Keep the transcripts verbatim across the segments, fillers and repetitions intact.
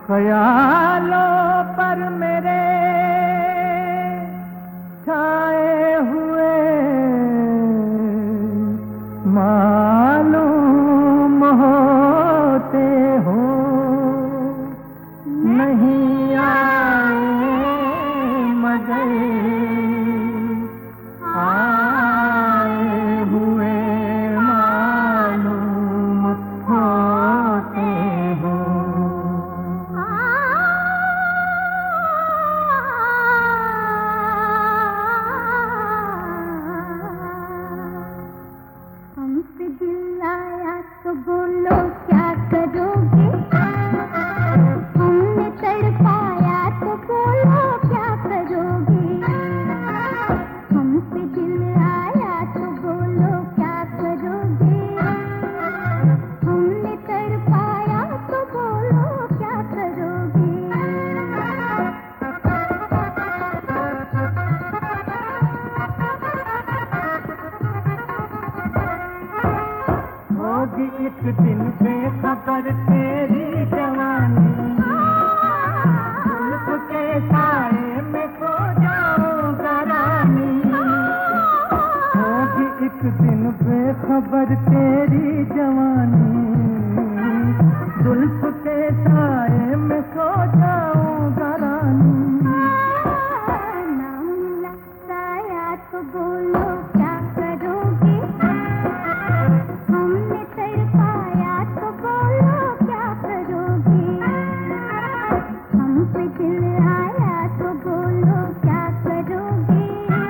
ख्यालों पर मेरे छाए हुए मालूम होते हो, नहीं आए मगर आए हुए मालूम होते हो। हमसे दिल आया तो बोलो क्या करोगे, हमने तड़पाया तो बोलो क्या करोगे। हमसे दिल आया तो बोलो क्या करोगे, हमने तड़पाया तो बोलो क्या करोगे। होगी एक दिन बेखबर तेरी जवानी, जुल्फ के साए में सो जाऊंगा रानी। होगी एक दिन बेखबर तेरी जवानी, जुल्फ के साए में सो जाऊंगा रानी। ना मिला साया तो बोलो क्या करोगे, हमने तड़पाया तो बोलो क्या करोगे। हमसे दिल आया तो बोलो क्या करोगे,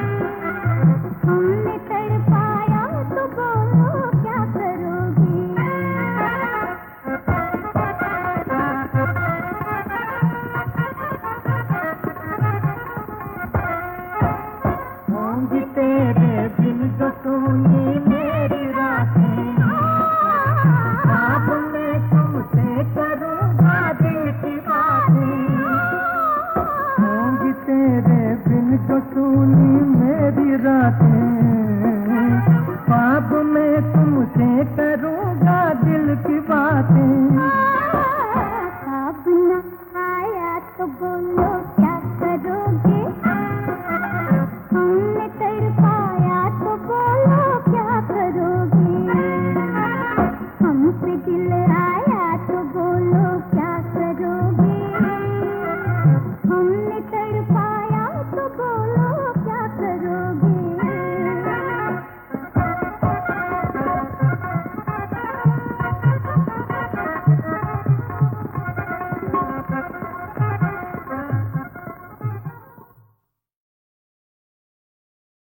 हमने तड़पाया तो बोलो क्या करोगे। होंगी तेरे बिन जो सुनी मेरी रातें, ख्वाब में तुमसे करूँगा दिल की बातें। होंगी तेरे बिन जो सुनी मेरी रातें, ख्वाब में तुमसे